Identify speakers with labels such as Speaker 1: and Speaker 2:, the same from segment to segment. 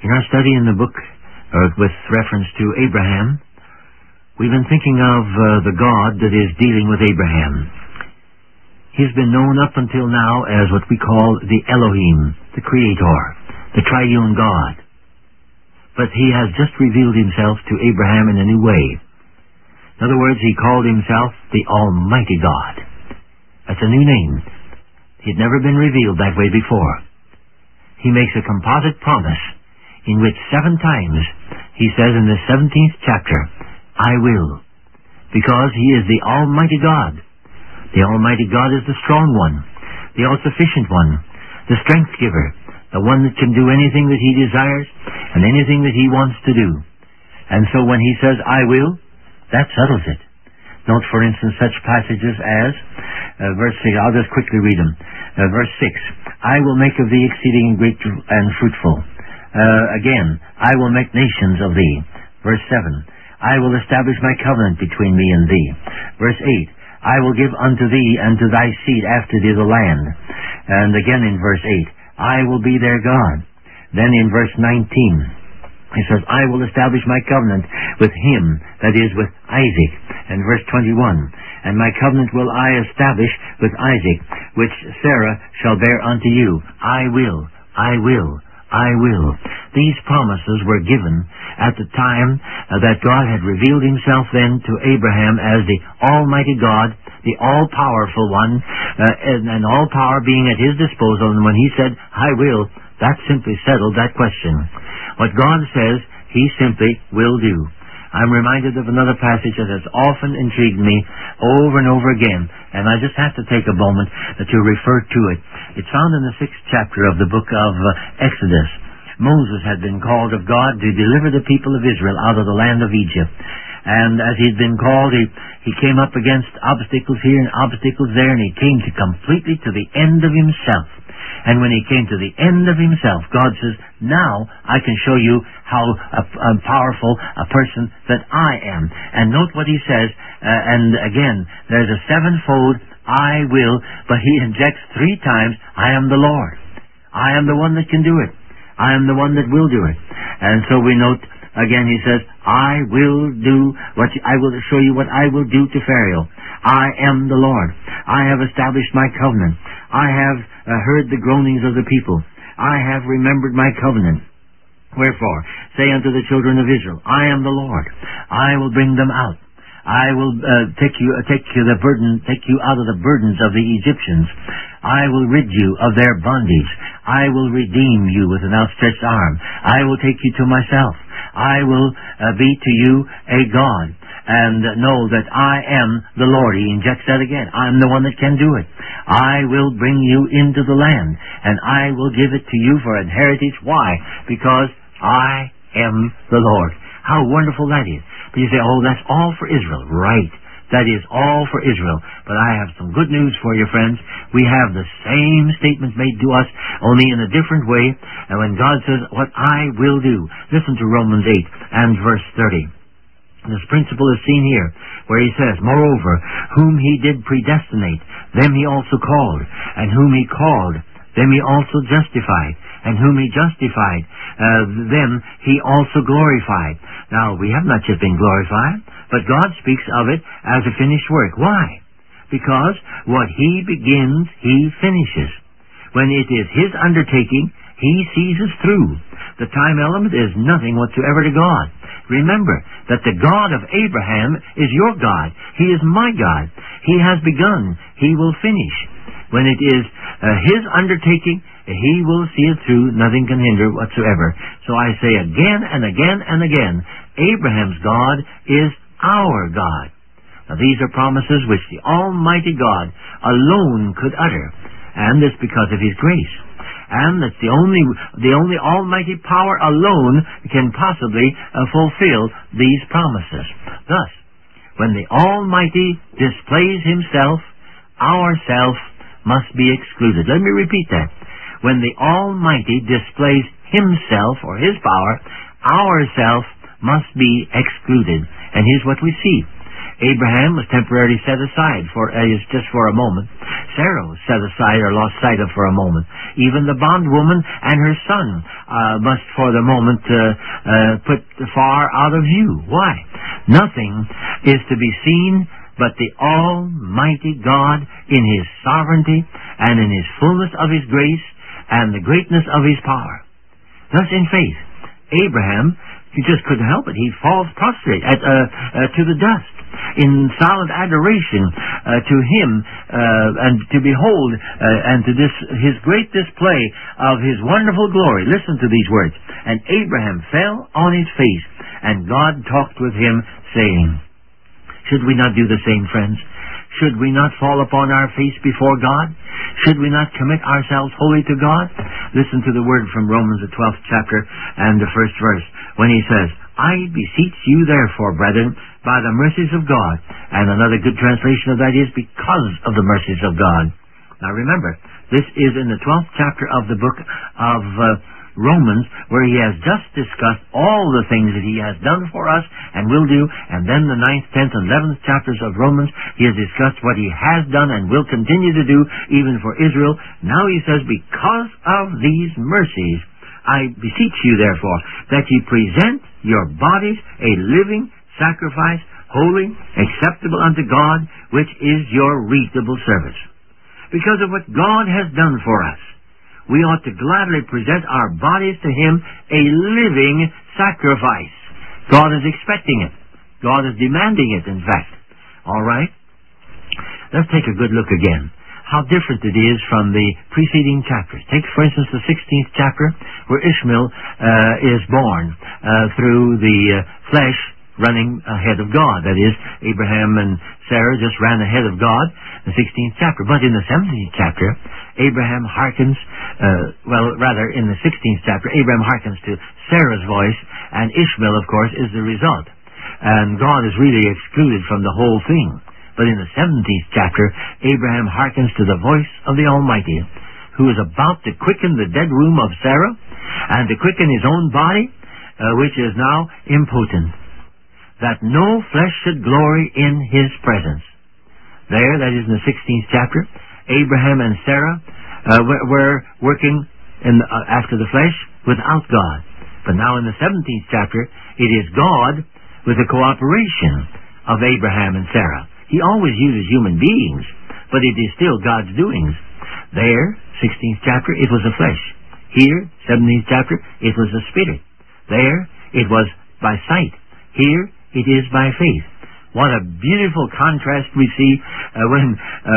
Speaker 1: In our study in the book, with reference to Abraham, we've been thinking of the God that is dealing with Abraham. He's been known up until now as what we call the Elohim, the Creator, the Triune God. But he has just revealed himself to Abraham in a new way. In other words, he called himself the Almighty God. That's a new name. He'd never been revealed that way before. He makes a composite promise in which 7 times he says in the 17th chapter, I will, because he is the Almighty God. The Almighty God is the strong one, the all-sufficient one, the strength giver, the one that can do anything that he desires and anything that he wants to do. And so when he says, I will, that settles it. Note, for instance, such passages as verse 6. I'll just quickly read them. Verse 6, I will make of thee exceeding great and fruitful. Again, I will make nations of thee. Verse 7, I will establish my covenant between me and thee. Verse 8, I will give unto thee and to thy seed after thee the land. And again in verse 8, I will be their God. Then in verse 19, he says, I will establish my covenant with him, that is, with Isaac. And verse 21, and my covenant will I establish with Isaac, which Sarah shall bear unto you. I will, I will, I will. These promises were given at the time that God had revealed himself then to Abraham as the Almighty God, the all-powerful one, and all power being at his disposal. And when he said, I will, that simply settled that question. What God says, he simply will do. I'm reminded of another passage that has often intrigued me over and over again, and I just have to take a moment to refer to it. It's found in the 6th chapter of the book of Exodus. Moses had been called of God to deliver the people of Israel out of the land of Egypt. And as he'd been called, he came up against obstacles here and obstacles there, and he came completely to the end of himself. And when he came to the end of himself, God says, now I can show you how powerful a person that I am. And note what he says, and again, there's a 7-fold I will, but he injects 3 times, I am the Lord. I am the one that can do it. I am the one that will do it. And so we note, again he says, I will show you what I will do to Pharaoh. I am the Lord. I have established my covenant. I have heard the groanings of the people. I have remembered my covenant. Wherefore, say unto the children of Israel, I am the Lord. I will bring them out. I will take you out of the burdens of the Egyptians. I will rid you of their bondage. I will redeem you with an outstretched arm. I will take you to myself. I will be to you a God. And know that I am the Lord. He injects that again. I'm the one that can do it. I will bring you into the land, and I will give it to you for an heritage. Why? Because I am the Lord. How wonderful that is. But you say, oh, that's all for Israel. Right. That is all for Israel. But I have some good news for you, friends. We have the same statements made to us, only in a different way. And when God says, what I will do, listen to Romans 8 and verse 30. This principle is seen here, where he says, moreover, whom he did predestinate, them he also called, and whom he called, them he also justified, and whom he justified, them he also glorified. Now, we have not yet been glorified, but God speaks of it as a finished work. Why? Because what he begins, he finishes. When it is his undertaking, he sees us through. The time element is nothing whatsoever to God. Remember that the God of Abraham is your God. He is my God. He has begun. He will finish. When it is his undertaking, he will see it through. Nothing can hinder whatsoever. So I say again and again and again, Abraham's God is our God. Now these are promises which the Almighty God alone could utter. And this because of his grace. And that's the only almighty power alone can possibly fulfill these promises. Thus, when the Almighty displays himself, ourself must be excluded. Let me repeat that. When the Almighty displays himself or his power, ourself must be excluded. And here's what we see. Abraham was temporarily set aside just for a moment. Sarah was set aside or lost sight of for a moment. Even the bondwoman and her son must for the moment put far out of view. Why? Nothing is to be seen but the Almighty God in His sovereignty and in His fullness of His grace and the greatness of His power. Thus in faith, Abraham, he just couldn't help it. He falls prostrate to the dust in silent adoration to Him and to behold and to His great display of His wonderful glory. Listen to these words. And Abraham fell on his face, and God talked with him, saying, should we not do the same, friends? Should we not fall upon our face before God? Should we not commit ourselves wholly to God? Listen to the word from Romans, the 12th chapter and the 1st verse, when he says, I beseech you therefore, brethren, by the mercies of God. And another good translation of that is, because of the mercies of God. Now remember, this is in the 12th chapter of the book of Romans, where he has just discussed all the things that he has done for us and will do, and then the 9th, 10th, and 11th chapters of Romans, he has discussed what he has done and will continue to do, even for Israel. Now he says, because of these mercies, I beseech you, therefore, that ye present your bodies a living sacrifice, holy, acceptable unto God, which is your reasonable service. Because of what God has done for us, we ought to gladly present our bodies to Him a living sacrifice. God is expecting it. God is demanding it, in fact. All right? Let's take a good look again. How different it is from the preceding chapters. Take, for instance, the 16th chapter, where Ishmael is born through the flesh running ahead of God. That is, Abraham and Sarah just ran ahead of God, the 16th chapter. But in the 17th chapter, Abraham hearkens, in the 16th chapter, Abraham hearkens to Sarah's voice, and Ishmael, of course, is the result. And God is really excluded from the whole thing. But in the 17th chapter, Abraham hearkens to the voice of the Almighty, who is about to quicken the dead womb of Sarah, and to quicken his own body, which is now impotent, that no flesh should glory in his presence. There, that is in the 16th chapter, Abraham and Sarah were working after the flesh without God. But now in the 17th chapter, it is God with the cooperation of Abraham and Sarah. He always uses human beings, but it is still God's doings. There, 16th chapter, it was the flesh. Here, 17th chapter, it was the spirit. There, it was by sight. Here, it is by faith. What a beautiful contrast we see when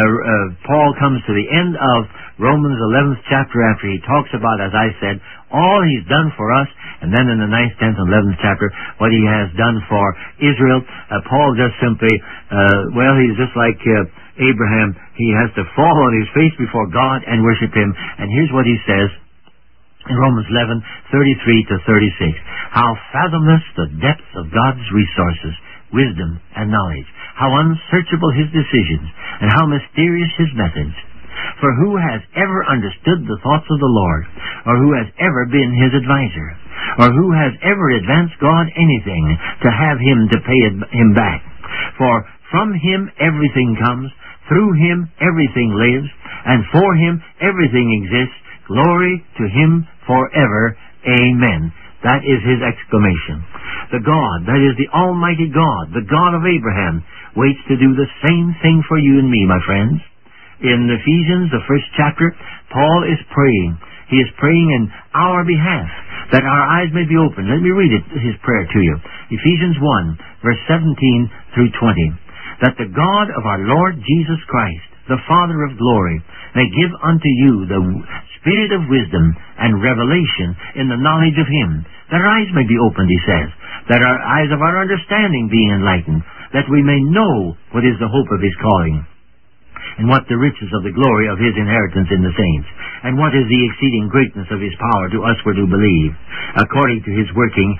Speaker 1: Paul comes to the end of Romans 11th chapter, after he talks about, as I said, all he's done for us, and then in the 9th, 10th, and 11th chapter, what he has done for Israel. Paul just simply, he's just like Abraham. He has to fall on his face before God and worship Him. And here's what he says in Romans 11:33 to 36. How fathomless the depths of God's resources, wisdom, and knowledge. How unsearchable His decisions, and how mysterious His methods. For who has ever understood the thoughts of the Lord, or who has ever been His advisor, or who has ever advanced God anything to have Him to pay Him back? For from Him everything comes, through Him everything lives, and for Him everything exists. Glory to Him forever. Amen. That is his exclamation. The God, that is the Almighty God, the God of Abraham, waits to do the same thing for you and me, my friends. In Ephesians, the 1st chapter, Paul is praying. He is praying in our behalf, that our eyes may be opened. Let me read his prayer to you. Ephesians 1, verse 17 through 20. That the God of our Lord Jesus Christ, the Father of glory, may give unto you the spirit of wisdom and revelation in the knowledge of Him, that our eyes may be opened, he says, that our eyes of our understanding be enlightened, that we may know what is the hope of His calling, and what the riches of the glory of His inheritance in the saints, and what is the exceeding greatness of His power to us who do believe, according to His working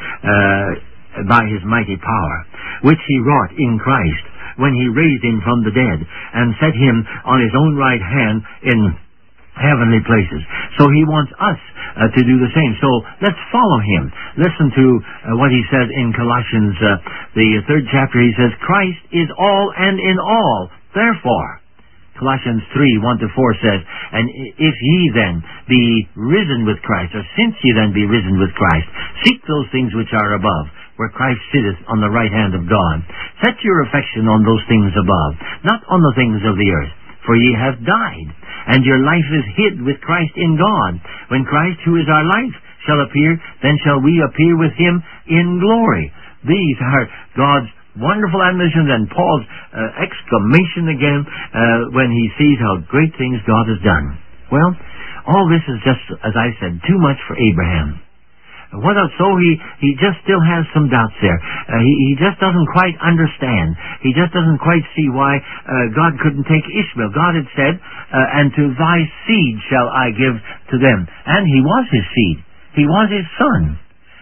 Speaker 1: by His mighty power, which He wrought in Christ, when He raised Him from the dead, and set Him on His own right hand in heavenly places. So he wants us to do the same. So let's follow him. Listen to what he says in Colossians, the 3rd chapter. He says, Christ is all and in all. Therefore, Colossians 3:1-4 says, and if ye then be risen with Christ, or since ye then be risen with Christ, seek those things which are above, where Christ sitteth on the right hand of God. Set your affection on those things above, not on the things of the earth. For ye have died, and your life is hid with Christ in God. When Christ, who is our life, shall appear, then shall we appear with him in glory. These are God's wonderful admonitions, and Paul's exclamation again when he sees how great things God has done. Well, all this is just, as I said, too much for Abraham. What else? So he just still has some doubts there. He just doesn't quite understand. He just doesn't quite see why God couldn't take Ishmael. God had said, and to thy seed shall I give to them. And he was his seed. He was his son.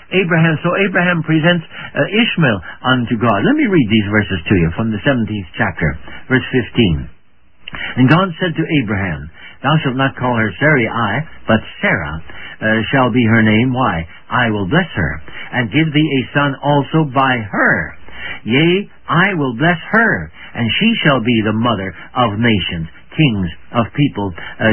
Speaker 1: So Abraham presents Ishmael unto God. Let me read these verses to you from the 17th chapter, verse 15. And God said to Abraham, Thou shalt not call her Sarai, but Sarah shall be her name. Why? I will bless her, and give thee a son also by her. Yea, I will bless her, and she shall be the mother of nations. Kings of people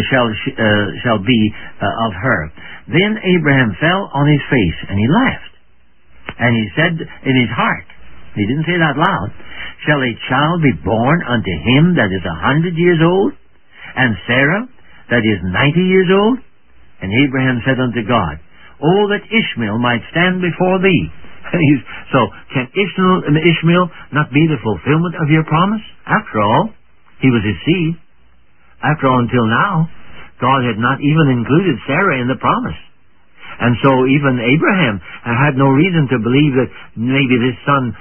Speaker 1: shall be of her. Then Abraham fell on his face, and he laughed. And he said in his heart, he didn't say that loud, Shall a child be born unto him that is 100 years old, and Sarah that is 90 years old? And Abraham said unto God, Oh, that Ishmael might stand before thee. So, can Ishmael not be the fulfillment of your promise? After all, he was his seed. After all, until now, God had not even included Sarah in the promise. And so even Abraham had no reason to believe that maybe this son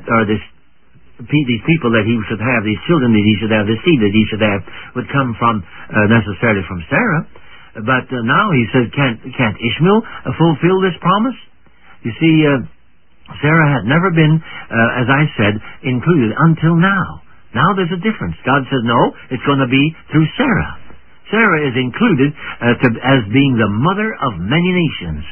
Speaker 1: these people that he should have, these children that he should have, the seed that he should have, would come from necessarily from Sarah. But now he says, can't Ishmael fulfill this promise? You see, Sarah had never been, as I said, included until now. Now there's a difference. God says, no, it's going to be through Sarah. Sarah is included as being the mother of many nations.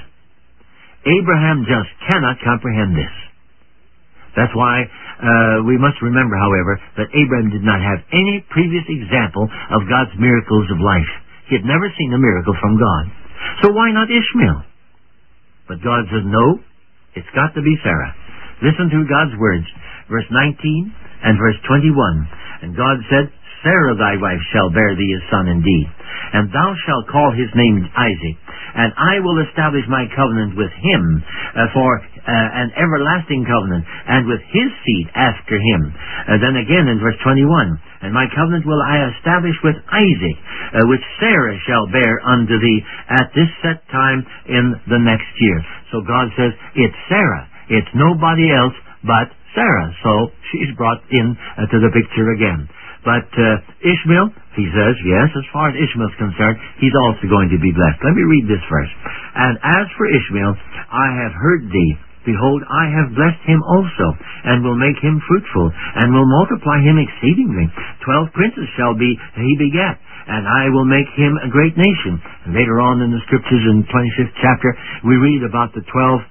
Speaker 1: Abraham just cannot comprehend this. That's why we must remember, however, that Abraham did not have any previous example of God's miracles of life. He had never seen a miracle from God. So why not Ishmael? But God says, no, it's got to be Sarah. Listen to God's words, verse 19 and verse 21. And God said, Sarah thy wife shall bear thee a son indeed, and thou shalt call his name Isaac, and I will establish my covenant with him for an everlasting covenant, and with his seed after him. Then again in verse 21, and my covenant will I establish with Isaac, which Sarah shall bear unto thee at this set time in the next year. So God says, it's Sarah. It's nobody else but Sarah. So she's brought in to the picture again. But Ishmael, he says, yes, as far as Ishmael is concerned, he's also going to be blessed. Let me read this verse. And as for Ishmael, I have heard thee. Behold, I have blessed him also, and will make him fruitful, and will multiply him exceedingly. 12 princes shall be he begat, and I will make him a great nation. And later on in the scriptures, in 25th chapter, we read about the 12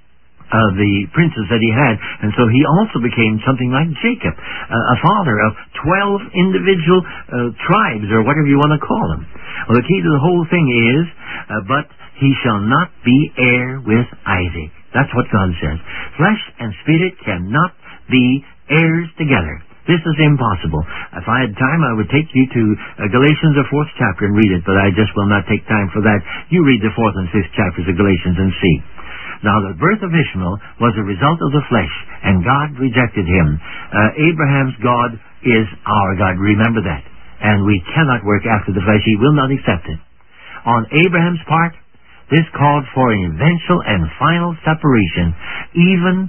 Speaker 1: the princes that he had, and so he also became something like Jacob, a father of 12 individual tribes, or whatever you want to call them. Well, the key to the whole thing is, but he shall not be heir with Isaac. That's what God says. Flesh and spirit cannot be heirs together. This is impossible. If I had time, I would take you to Galatians, the 4th chapter, and read it, but I just will not take time for that. You read the 4th and 5th chapters of Galatians and see. Now, the birth of Ishmael was a result of the flesh, and God rejected him. Abraham's God is our God. Remember that. And we cannot work after the flesh. He will not accept it. On Abraham's part, this called for an eventual and final separation. Even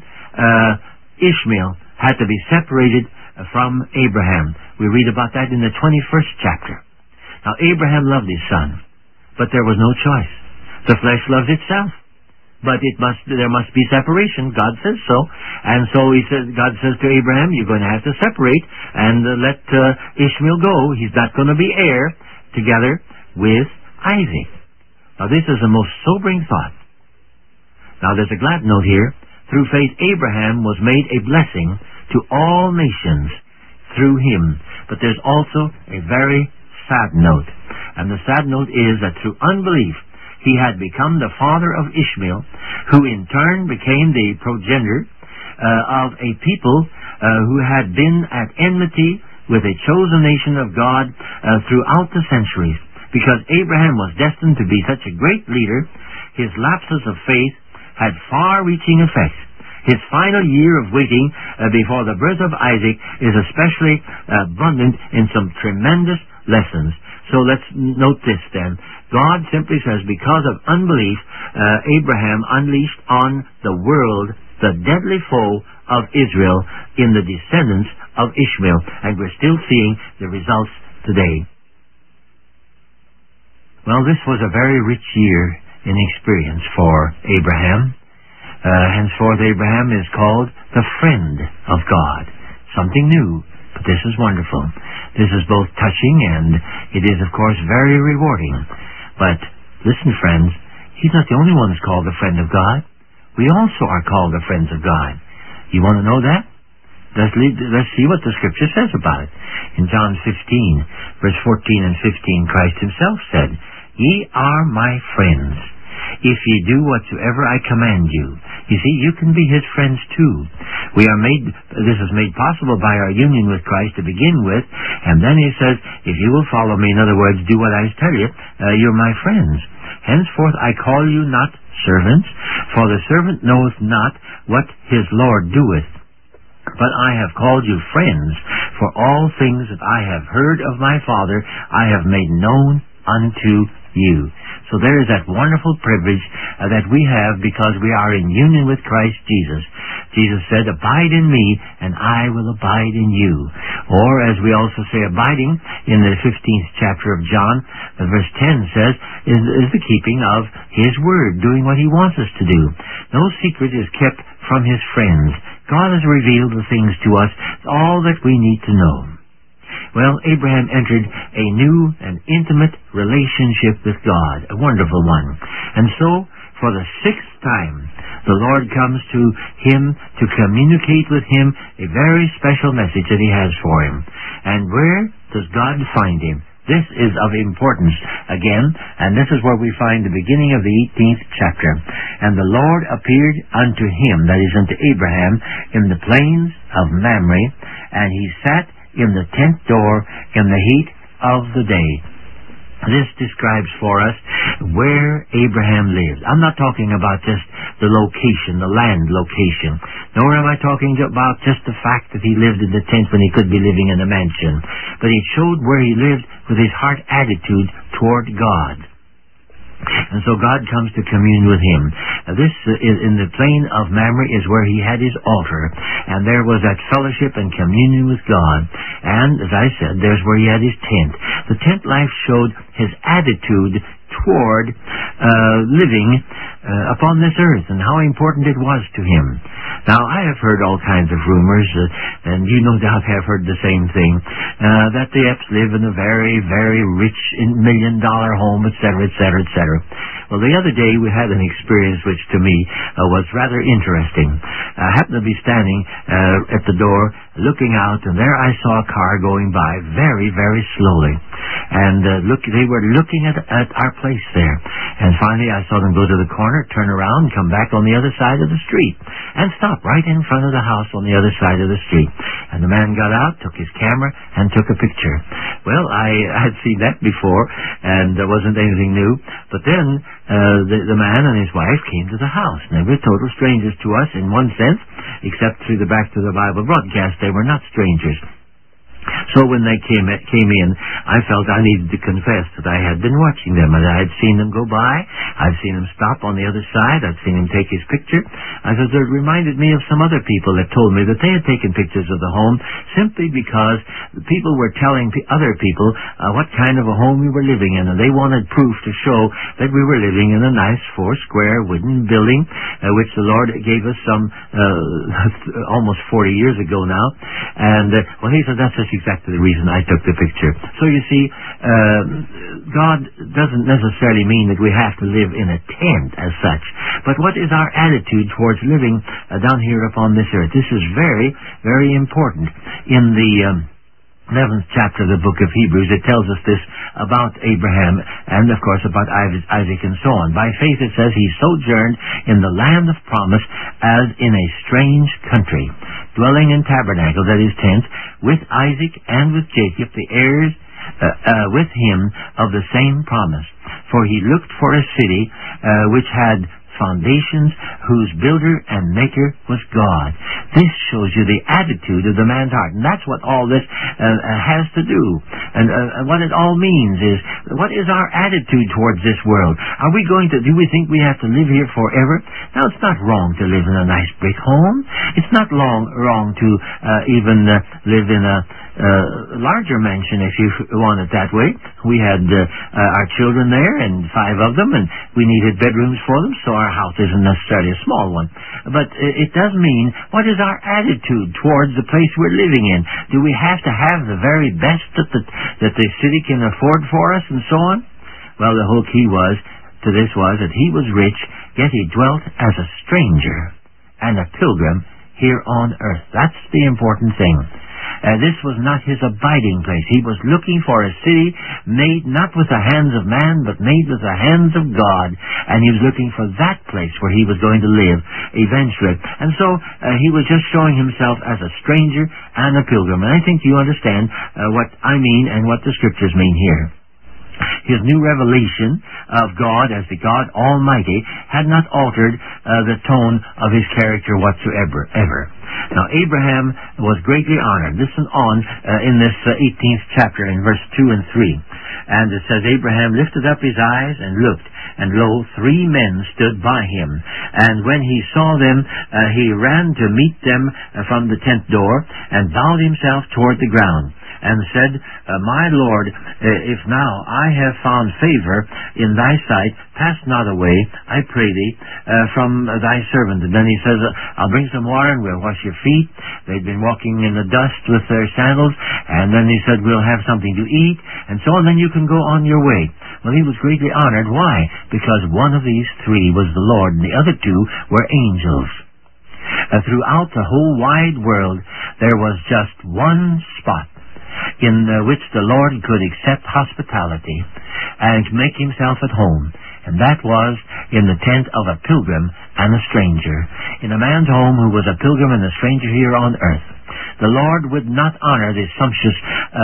Speaker 1: Ishmael had to be separated from Abraham. We read about that in the 21st chapter. Now, Abraham loved his son, but there was no choice. The flesh loves itself. But there must be separation. God says so. And so God says to Abraham, you're going to have to separate and let Ishmael go. He's not going to be heir together with Isaac. Now this is a most sobering thought. Now there's a glad note here. Through faith Abraham was made a blessing to all nations through him. But there's also a very sad note. And the sad note is that through unbelief he had become the father of Ishmael, who in turn became the progenitor of a people who had been at enmity with a chosen nation of God throughout the centuries. Because Abraham was destined to be such a great leader, his lapses of faith had far-reaching effects. His final year of waiting before the birth of Isaac is especially abundant in some tremendous lessons. So let's note this then. God simply says, because of unbelief, Abraham unleashed on the world the deadly foe of Israel in the descendants of Ishmael. And we're still seeing the results today. Well, this was a very rich year in experience for Abraham. Henceforth, Abraham is called the friend of God. Something new, but this is wonderful. This is both touching and it is, of course, very rewarding. But listen, friends, he's not the only one who's called the friend of God. We also are called the friends of God. You want to know that? Let's see what the Scripture says about it. In John 15, verse 14 and 15, Christ himself said, "Ye are my friends, if ye do whatsoever I command you." You see, you can be his friends too. This is made possible by our union with Christ to begin with, and then he says, if you will follow me, in other words, do what I tell you, you're my friends. Henceforth I call you not servants, for the servant knoweth not what his Lord doeth. But I have called you friends, for all things that I have heard of my Father I have made known unto you. So there is that wonderful privilege that we have because we are in union with Christ Jesus. Jesus said, "Abide in me, and I will abide in you." Or, as we also say, abiding in the 15th chapter of John, verse 10 says, is the keeping of his word, doing what he wants us to do. No secret is kept from his friends. God has revealed the things to us, all that we need to know. Well, Abraham entered a new and intimate relationship with God, a wonderful one. And so, for the 6th time, the Lord comes to him to communicate with him a very special message that he has for him. And where does God find him? This is of importance again, and this is where we find the beginning of the 18th chapter. "And the Lord appeared unto him," that is, unto Abraham, "in the plains of Mamre, and he sat in the tent door in the heat of the day." This describes for us where Abraham lived. I'm not talking about just the location, the land location, nor am I talking about just the fact that he lived in the tent when he could be living in a mansion, but it showed where he lived with his heart attitude toward God. And so God comes to commune with him. This is in the plain of Mamre is where he had his altar, and there was that fellowship and communion with God. And, as I said, there's where he had his tent. The tent life showed his attitude toward living upon this earth and how important it was to him. Now, I have heard all kinds of rumors, and you no doubt have heard the same thing, that the Epps live in a very, very rich $1-million home, etc., etc., etc. Well, the other day we had an experience which to me was rather interesting. I happened to be standing at the door looking out, and there I saw a car going by very, very slowly. And they were looking at our place there. And finally I saw them go to the corner, turn around, and come back on the other side of the street, and stop right in front of the house on the other side of the street. And the man got out, took his camera, and took a picture. Well, I had seen that before, and there wasn't anything new. But then the man and his wife came to the house. And they were total strangers to us in one sense, except through the Back to the Bible broadcast. They were not strangers. So when they came in, I felt I needed to confess that I had been watching them, and I had seen them go by. I'd seen him stop on the other side. I'd seen him take his picture. I said, it reminded me of some other people that told me that they had taken pictures of the home simply because the people were telling other people what kind of a home we were living in, and they wanted proof to show that we were living in a nice 4-square wooden building, which the Lord gave us some almost 40 years ago now. And well, he said, that's just exactly get to the reason I took the picture. So you see, God doesn't necessarily mean that we have to live in a tent as such. But what is our attitude towards living down here upon this earth? This is very, very important. In the 11th chapter of the book of Hebrews, it tells us this about Abraham and, of course, about Isaac and so on. By faith, it says, he sojourned in the land of promise as in a strange country, dwelling in tabernacle, that is, tents, with Isaac and with Jacob, the heirs with him of the same promise. For he looked for a city which had foundations, whose builder and maker was God. This shows you the attitude of the man's heart, and that's what all this has to do. And what it all means is, what is our attitude towards this world? Do we think we have to live here forever? Now, it's not wrong to live in a nice brick home. It's not wrong to even live in a larger mansion, if you want it that way. We had our children there, and 5 of them, and we needed bedrooms for them, so our house isn't necessarily a small one. But it does mean, what is our attitude towards the place we're living in? Do we have to have the very best that the city can afford for us, and so on? Well, the whole key was that he was rich, yet he dwelt as a stranger and a pilgrim here on earth. That's the important thing. This was not his abiding place. He was looking for a city made not with the hands of man, but made with the hands of God. And he was looking for that place where he was going to live eventually. And so he was just showing himself as a stranger and a pilgrim. And I think you understand what I mean and what the Scriptures mean here. His new revelation of God as the God Almighty had not altered the tone of his character whatsoever. Now, Abraham was greatly honored. Listen on in this 18th chapter in verse 2 and 3. And it says, Abraham lifted up his eyes and looked, and lo, 3 men stood by him. And when he saw them, he ran to meet them from the tent door, and bowed himself toward the ground, and said, My Lord, if now I have found favor in thy sight, pass not away, I pray thee, from thy servant. And then he says, I'll bring some water and we'll wash your feet. They'd been walking in the dust with their sandals. And then he said, we'll have something to eat, and so on, then you can go on your way. Well, he was greatly honored. Why? Because one of these 3 was the Lord, and the other 2 were angels. Throughout the whole wide world, there was just one spot in which the Lord could accept hospitality and make himself at home. And that was in the tent of a pilgrim and a stranger. In a man's home who was a pilgrim and a stranger here on earth. The Lord would not honor the sumptuous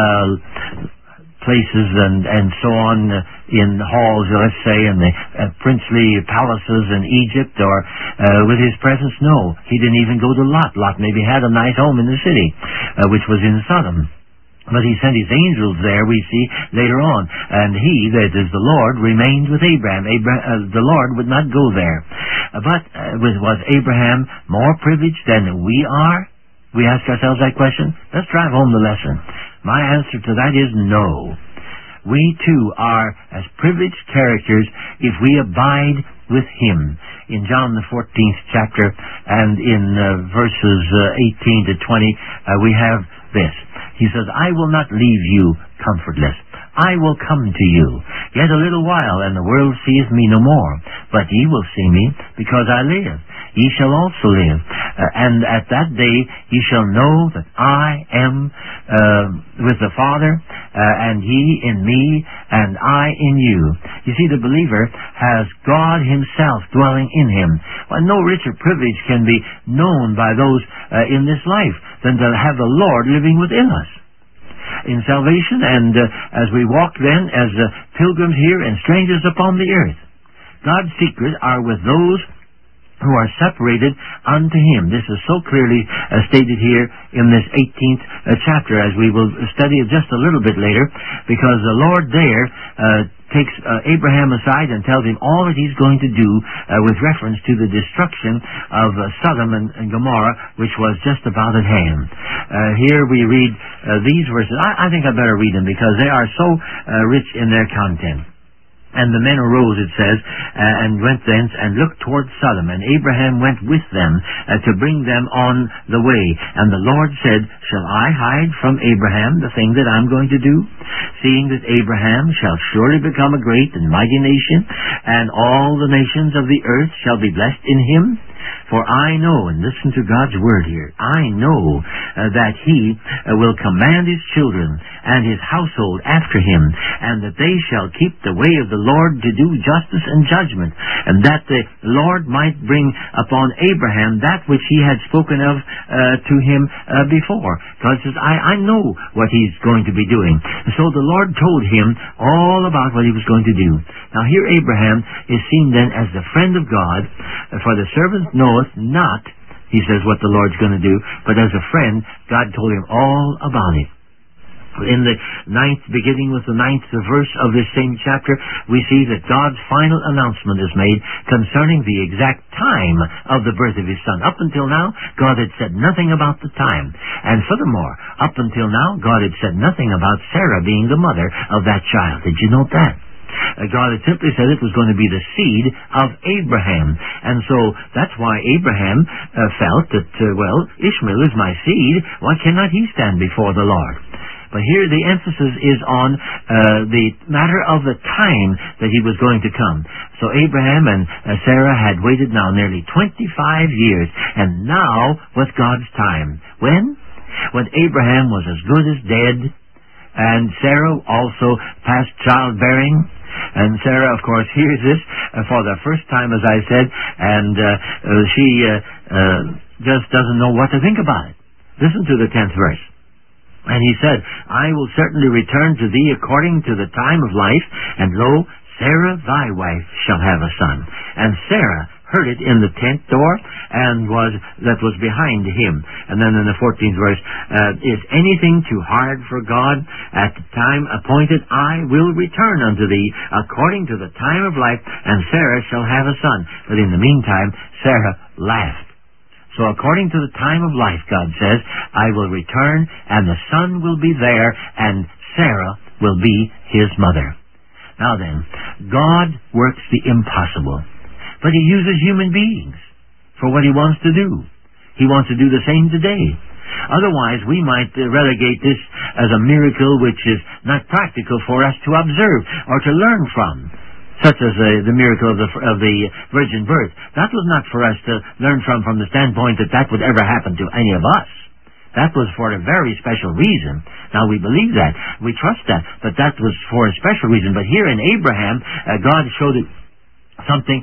Speaker 1: places and so on in halls, let's say, in the princely palaces in Egypt or with his presence. No, he didn't even go to Lot. Lot maybe had a nice home in the city, which was in Sodom. But he sent his angels there, we see, later on. And he, that is the Lord, remained with Abraham. The Lord would not go there. But was Abraham more privileged than we are? We ask ourselves that question. Let's drive home the lesson. My answer to that is no. We too are as privileged characters if we abide with him. In John the 14th chapter and in verses 18 to 20, we have this. He says, I will not leave you comfortless. I will come to you. Yet a little while, and the world seeth me no more. But ye will see me, because I live. Ye shall also live. And at that day ye shall know that I am with the Father, and ye in me, and I in you. You see, the believer has God himself dwelling in him. Well, no richer privilege can be known by those in this life than to have the Lord living within us. In salvation, and as we walk then as pilgrims here and strangers upon the earth, God's secrets are with those who are separated unto him. This is so clearly stated here in this 18th chapter, as we will study it just a little bit later, because the Lord there takes Abraham aside and tells him all that he's going to do with reference to the destruction of Sodom and Gomorrah, which was just about at hand. Here we read these verses. I think I better read them because they are so rich in their content. And the men arose, it says, and went thence and looked toward Sodom. And Abraham went with them to bring them on the way. And the Lord said, Shall I hide from Abraham the thing that I'm going to do? Seeing that Abraham shall surely become a great and mighty nation, and all the nations of the earth shall be blessed in him. For I know, and listen to God's word here, I know that he will command his children and his household after him, and that they shall keep the way of the Lord to do justice and judgment, and that the Lord might bring upon Abraham that which he had spoken of to him before. God says, I know what he's going to be doing. And so the Lord told him all about what he was going to do. Now here Abraham is seen then as the friend of God, for the servant knoweth not, he says, what the Lord's going to do, but as a friend, God told him all about it. In the beginning with the 9th verse of this same chapter, we see that God's final announcement is made concerning the exact time of the birth of his son. Up until now, God had said nothing about the time. And furthermore, up until now, God had said nothing about Sarah being the mother of that child. Did you note that? God had simply said it was going to be the seed of Abraham. And so that's why Abraham felt that, Ishmael is my seed. Why cannot he stand before the Lord? But here the emphasis is on the matter of the time that he was going to come. So Abraham and Sarah had waited now nearly 25 years, and now was God's time. When? When Abraham was as good as dead, and Sarah also past childbearing. And Sarah, of course, hears this for the first time, as I said, and she just doesn't know what to think about it. Listen to the 10th verse. And he said, I will certainly return to thee according to the time of life, and lo, Sarah thy wife shall have a son. And Sarah heard it in the tent door, and that was behind him. And then in the 14th verse, is anything too hard for God? At the time appointed I will return unto thee according to the time of life, and Sarah shall have a son. But in the meantime, Sarah laughed. So according to the time of life, God says, I will return, and the son will be there, and Sarah will be his mother. Now then, God works the impossible. But he uses human beings for what he wants to do. He wants to do the same today. Otherwise, we might relegate this as a miracle which is not practical for us to observe or to learn from, such as the miracle of the virgin birth. That was not for us to learn from the standpoint that would ever happen to any of us. That was for a very special reason. Now, we believe that. We trust that. But that was for a special reason. But here in Abraham, God showed it something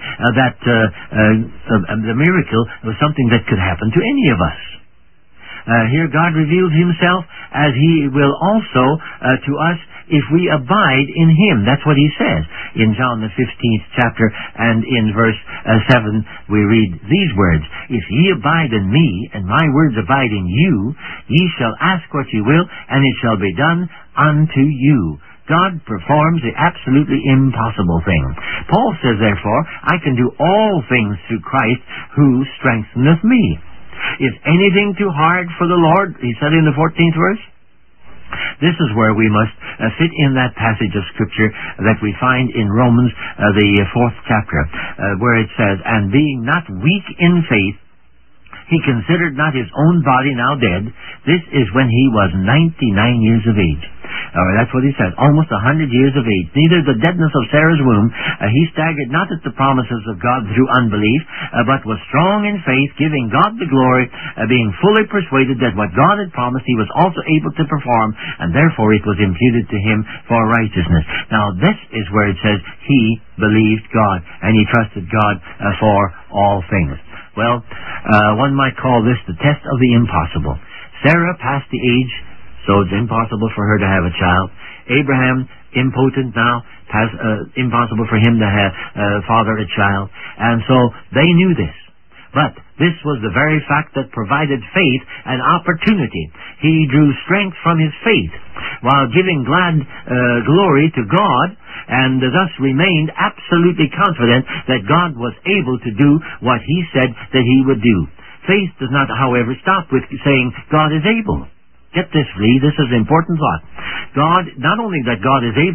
Speaker 1: the miracle was something that could happen to any of us. Here God reveals himself as he will also to us if we abide in him. That's what he says in John the 15th chapter, and in verse 7 we read these words, If ye abide in me, and my words abide in you, ye shall ask what ye will, and it shall be done unto you. God performs the absolutely impossible thing. Paul says, therefore, I can do all things through Christ who strengtheneth me. Is anything too hard for the Lord? He said in the 14th verse. This is where we must fit in that passage of Scripture that we find in Romans, the 4th chapter, where it says, And being not weak in faith, he considered not his own body now dead. This is when he was 99 years of age. That's what he says, almost 100 years of age. Neither the deadness of Sarah's womb, he staggered not at the promises of God through unbelief, but was strong in faith, giving God the glory, being fully persuaded that what God had promised he was also able to perform, and therefore it was imputed to him for righteousness. Now this is where it says he believed God, and he trusted God for all things. Well, one might call this the test of the impossible. Sarah passed the age, so it's impossible for her to have a child. Abraham, impotent now, impossible for him to father a child. And so they knew this. But this was the very fact that provided faith an opportunity. He drew strength from his faith while giving glad glory to God, and thus remained absolutely confident that God was able to do what he said that he would do. Faith does not, however, stop with saying God is able. Get this, Lee, this is an important thought. God, not only that God is able,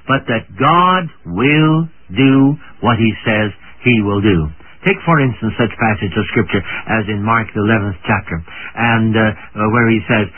Speaker 1: but that God will do what He says He will do. Take, for instance, such passage of Scripture as in Mark the 11th chapter, and where He says,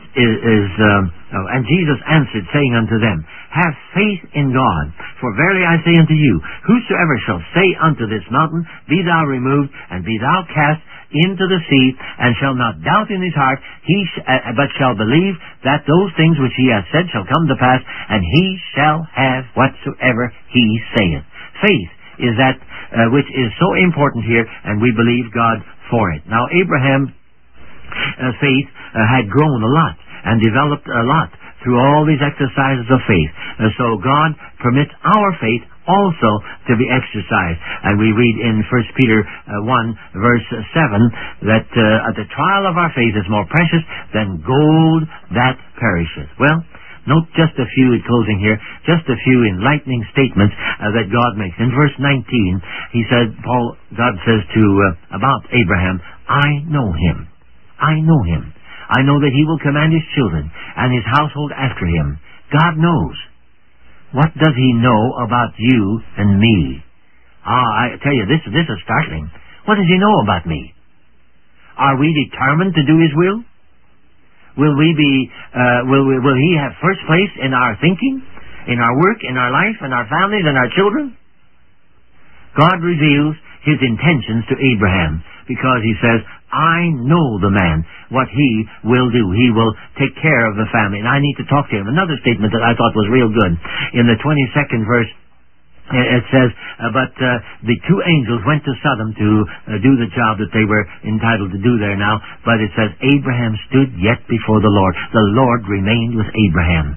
Speaker 1: and Jesus answered, saying unto them, have faith in God, for verily I say unto you, whosoever shall say unto this mountain, be thou removed, and be thou cast into the sea, and shall not doubt in his heart, but shall believe that those things which he hath said shall come to pass, and he shall have whatsoever he saith. Faith is that which is so important here, and we believe God for it. Now, Abraham's faith had grown a lot and developed a lot through all these exercises of faith. So God permits our faith also to be exercised. And we read in 1 Peter 1 verse 7 that the trial of our faith is more precious than gold that perisheth. Well, note just a few in closing here, just a few enlightening statements that God makes. In verse 19, he said, God says about Abraham, I know him. I know him. I know that he will command his children and his household after him. God knows. What does he know about you and me? I tell you, this is startling. What does he know about me? Are we determined to do his will? Will he have first place in our thinking, in our work, in our life, in our families, and our children? God reveals his intentions to Abraham because he says, I know the man, what he will do. He will take care of the family. And I need to talk to him. Another statement that I thought was real good. In the 22nd verse, it says, but the two angels went to Sodom to do the job that they were entitled to do there now. But it says, Abraham stood yet before the Lord. The Lord remained with Abraham.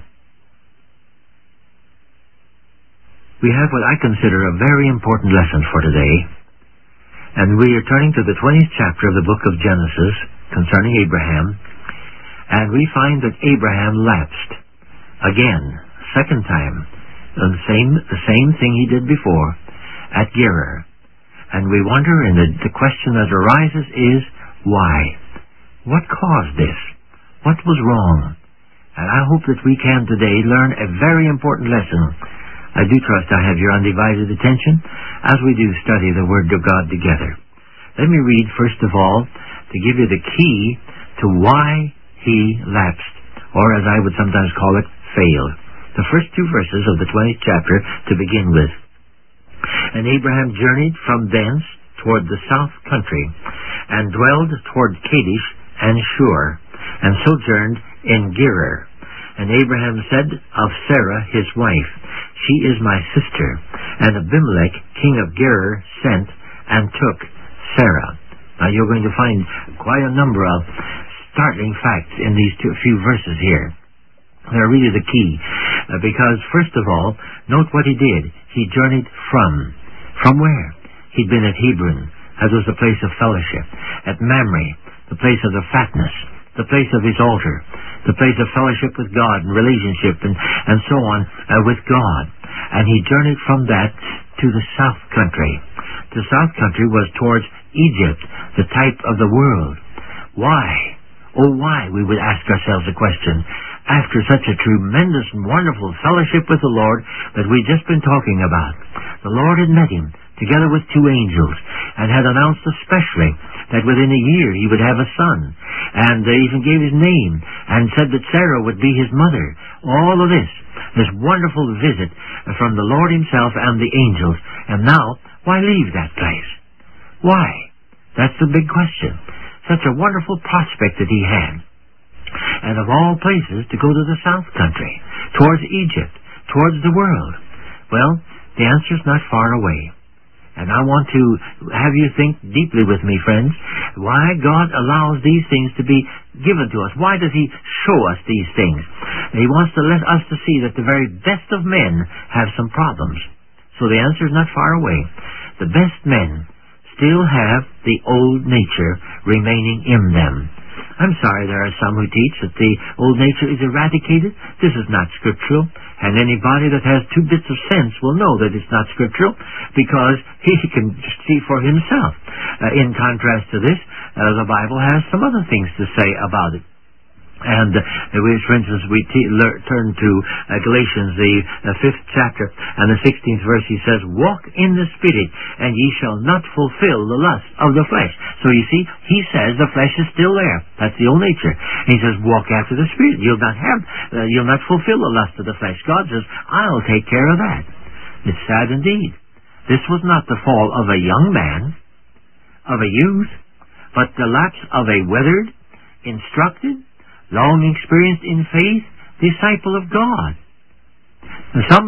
Speaker 1: We have what I consider a very important lesson for today. And we are turning to the 20th chapter of the book of Genesis concerning Abraham. And we find that Abraham lapsed. Again, second time. The same thing he did before at Gerar. And we wonder, and the question that arises is, why? What caused this? What was wrong? And I hope that we can today learn a very important lesson. I do trust I have your undivided attention as we do study the Word of God together. Let me read, first of all, to give you the key to why he lapsed, or as I would sometimes call it, failed. The first two verses of the 20th chapter to begin with. And Abraham journeyed from thence toward the south country, and dwelled toward Kadesh and Shur, and sojourned in Gerar. And Abraham said of Sarah his wife, She is my sister. And Abimelech, king of Gerar, sent and took Sarah. Now you're going to find quite a number of startling facts in these few verses here. They're really the key. Because, first of all, note what he did. He journeyed from. From where? He'd been at Hebron, as was the place of fellowship. At Mamre, the place of the fatness, the place of his altar, the place of fellowship with God and relationship and so on with God. And he journeyed from that to the south country. The south country was towards Egypt, the type of the world. Why? Oh, why, we would ask ourselves the question, after such a tremendous and wonderful fellowship with the Lord that we've just been talking about. The Lord had met him together with two angels and had announced especially that within a year he would have a son, and even gave his name and said that Sarah would be his mother. All of this wonderful visit from the Lord himself and the angels. And now, why leave that place? Why? That's the big question. Such a wonderful prospect that he had. And of all places, to go to the south country, towards Egypt, towards the world. Well, the answer's not far away. And I want to have you think deeply with me, friends, why God allows these things to be given to us. Why does he show us these things? He wants to let us to see that the very best of men have some problems. So the answer is not far away. The best men still have the old nature remaining in them. I'm sorry there are some who teach that the old nature is eradicated. This is not scriptural. And anybody that has 2 bits of sense will know that it's not scriptural because he can see for himself. In contrast to this, the Bible has some other things to say about it. And for instance, we turn to Galatians, the 5th chapter, and the 16th verse. He says, walk in the Spirit, and ye shall not fulfill the lust of the flesh. So you see, he says the flesh is still there. That's the old nature. He says, walk after the Spirit. You'll not fulfill the lust of the flesh. God says, I'll take care of that. It's sad indeed. This was not the fall of a young man, of a youth, but the lapse of a weathered, instructed, long experienced in faith disciple of God. Some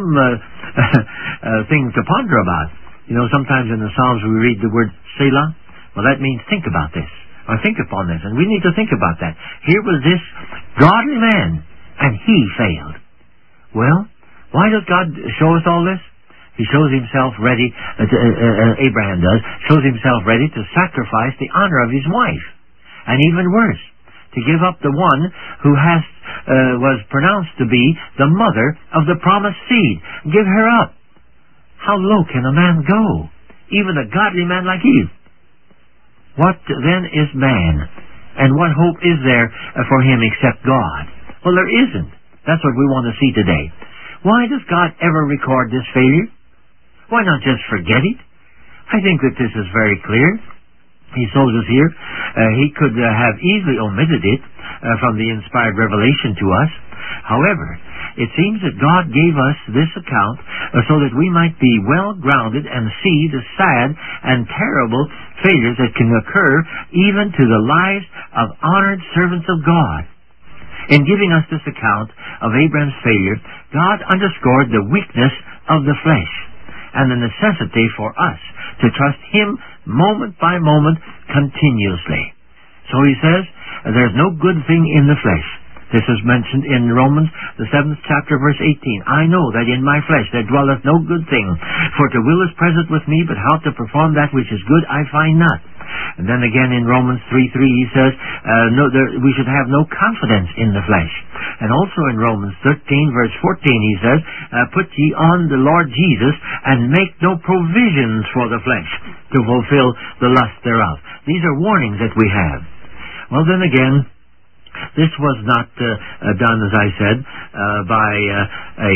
Speaker 1: things to ponder about. You know, sometimes in the Psalms we read the word Selah. Well, that means think about this, or think upon this, and we need to think about that. Here was this godly man, and he failed. Well, why does God show us all this? He shows himself ready, Abraham does, shows himself ready to sacrifice the honor of his wife. And even worse, to give up the one who was pronounced to be the mother of the promised seed. Give her up. How low can a man go? Even a godly man like Eve. What then is man? And what hope is there for him except God? Well, there isn't. That's what we want to see today. Why does God ever record this failure? Why not just forget it? I think that this is very clear. He shows us here. He could have easily omitted it from the inspired revelation to us. However, it seems that God gave us this account so that we might be well grounded and see the sad and terrible failures that can occur even to the lives of honored servants of God. In giving us this account of Abraham's failure, God underscored the weakness of the flesh and the necessity for us to trust Him moment by moment, continuously. So he says, there's no good thing in the flesh. This is mentioned in Romans, the 7th chapter, verse 18. I know that in my flesh there dwelleth no good thing, for to will is present with me, but how to perform that which is good I find not. And then again in Romans 3:3 he says, we should have no confidence in the flesh. And also in Romans 13 verse 14 he says, put ye on the Lord Jesus, and make no provisions for the flesh to fulfill the lust thereof. These are warnings that we have. Well then again, this was not done, as I said, by a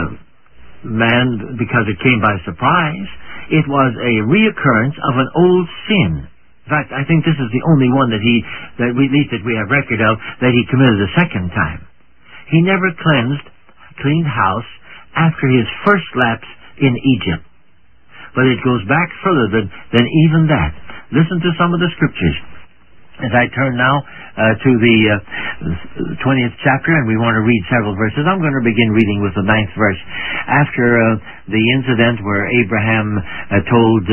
Speaker 1: man because it came by surprise. It was a reoccurrence of an old sin. In fact, I think this is the only one that we have record of, that he committed a second time. He never cleaned house after his first lapse in Egypt. But it goes back further than even that. Listen to some of the scriptures. As I turn now to the 20th chapter, and we want to read several verses. I'm going to begin reading with the 9th verse. After the incident where Abraham told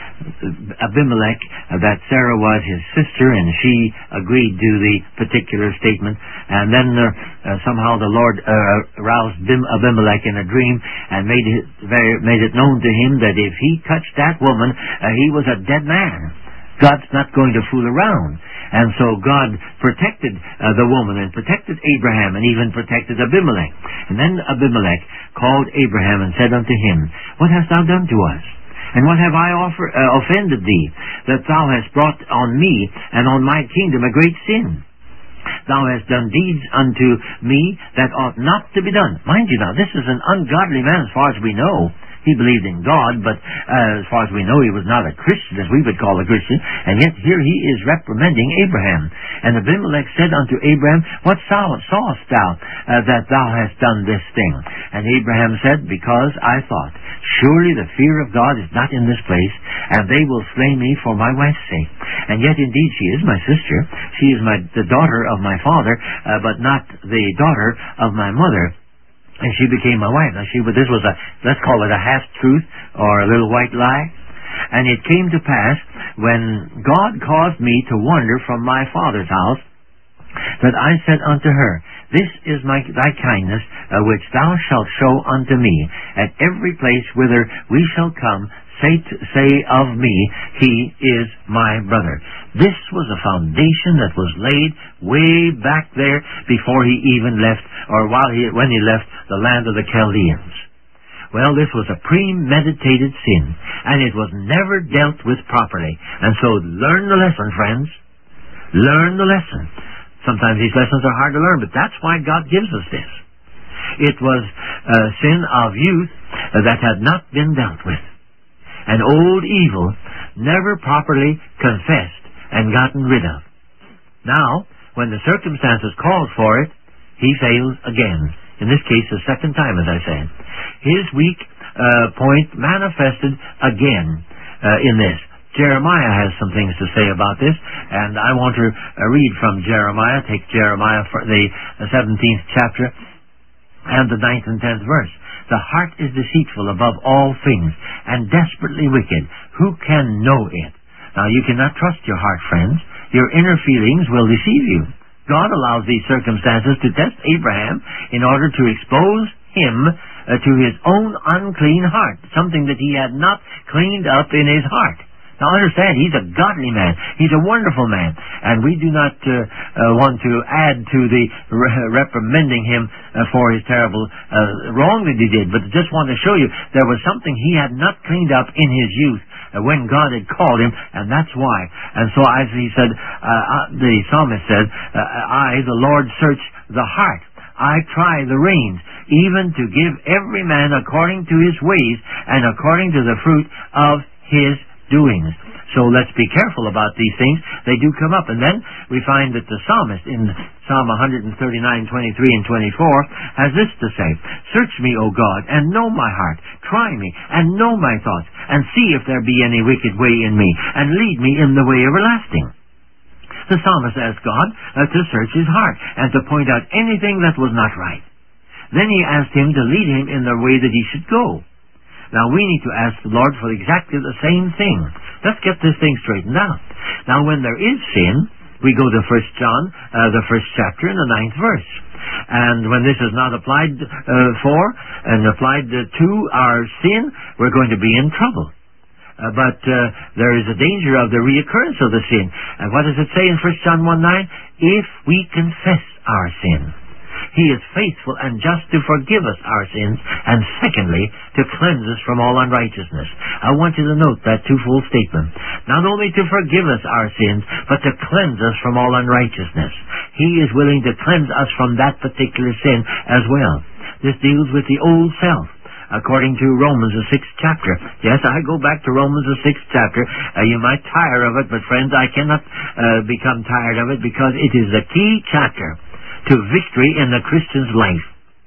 Speaker 1: Abimelech that Sarah was his sister, and she agreed to the particular statement, and then somehow the Lord roused Abimelech in a dream and made it known to him that if he touched that woman, he was a dead man. God's not going to fool around. And so God protected the woman and protected Abraham and even protected Abimelech. And then Abimelech called Abraham and said unto him, What hast thou done to us? And what have I offended thee, that thou hast brought on me and on my kingdom a great sin? Thou hast done deeds unto me that ought not to be done. Mind you now, this is an ungodly man as far as we know. He believed in God, but as far as we know, he was not a Christian, as we would call a Christian, and yet here he is reprimanding Abraham. And Abimelech said unto Abraham, What sawest thou that thou hast done this thing? And Abraham said, Because I thought, surely the fear of God is not in this place, and they will slay me for my wife's sake. And yet indeed she is my sister. She is the daughter of my father, but not the daughter of my mother. And she became my wife. Now this was let's call it a half-truth or a little white lie. And it came to pass, when God caused me to wander from my father's house, that I said unto her, This is thy kindness, which thou shalt show unto me. At every place whither we shall come, say of me, He is my brother. This was a foundation that was laid way back there before he even left, or when he left the land of the Chaldeans. Well, this was a premeditated sin, and it was never dealt with properly. And so learn the lesson, friends. Learn the lesson. Sometimes these lessons are hard to learn, but that's why God gives us this. It was a sin of youth that had not been dealt with. An old evil never properly confessed and gotten rid of. Now, when the circumstances called for it, he fails again. In this case, the second time, as I said. His weak point manifested again in this. Jeremiah has some things to say about this, and I want to read from Jeremiah. Take Jeremiah, for the 17th chapter, and the 9th and 10th verse. The heart is deceitful above all things, and desperately wicked. Who can know it? Now, you cannot trust your heart, friends. Your inner feelings will deceive you. God allows these circumstances to test Abraham in order to expose him to his own unclean heart, something that he had not cleaned up in his heart. Now understand, he's a godly man. He's a wonderful man. And we do not want to add to the reprimanding him for his terrible wrong that he did, but just want to show you there was something he had not cleaned up in his youth when God had called him, and that's why. And so as he said, the psalmist said, I, the Lord, search the heart. I try the reins, even to give every man according to his ways and according to the fruit of his doings. So let's be careful about these things. They do come up. And then we find that the psalmist in Psalm 139, 23 and 24 has this to say, Search me, O God, and know my heart. Try me, and know my thoughts, and see if there be any wicked way in me, and lead me in the way everlasting. The psalmist asked God to search his heart, and to point out anything that was not right. Then he asked him to lead him in the way that he should go. Now, we need to ask the Lord for exactly the same thing. Let's get this thing straightened out. Now, when there is sin, we go to 1 John, the 1st chapter, and the 9th verse. And when this is not applied for and applied to our sin, we're going to be in trouble. But there is a danger of the reoccurrence of the sin. And what does it say in 1 John 1:9? If we confess our sin, He is faithful and just to forgive us our sins, and secondly, to cleanse us from all unrighteousness. I want you to note that twofold statement. Not only to forgive us our sins, but to cleanse us from all unrighteousness. He is willing to cleanse us from that particular sin as well. This deals with the old self, according to Romans, the 6th chapter. Yes, I go back to Romans, the 6th chapter. You might tire of it, but friends, I cannot become tired of it, because it is the key chapter to victory in the Christian's life.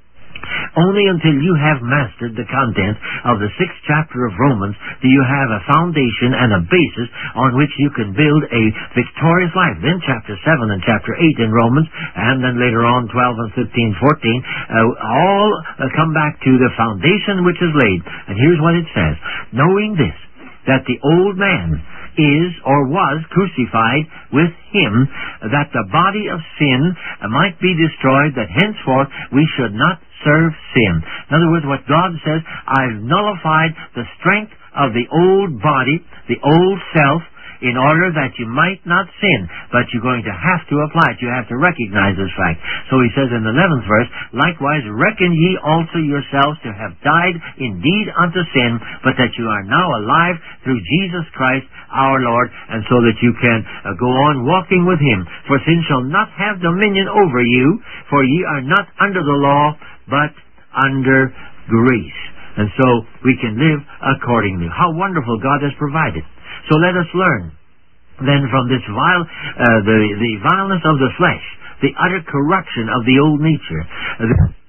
Speaker 1: Only until you have mastered the content of the 6th chapter of Romans do you have a foundation and a basis on which you can build a victorious life. Then chapter 7 and chapter 8 in Romans, and then later on 12 and 15, 14, all come back to the foundation which is laid. And here's what it says. Knowing this, that the old man is or was crucified with him, that the body of sin might be destroyed, that henceforth we should not serve sin. In other words, what God says, I've nullified the strength of the old body, the old self, in order that you might not sin. But you're going to have to apply it. You have to recognize this fact. So he says in the 11th verse, Likewise reckon ye also yourselves to have died indeed unto sin, but that you are now alive through Jesus Christ our Lord, and so that you can go on walking with Him. For sin shall not have dominion over you, for ye are not under the law, but under grace. And so we can live accordingly. How wonderful God has provided. So let us learn then from this the vileness of the flesh, the utter corruption of the old nature,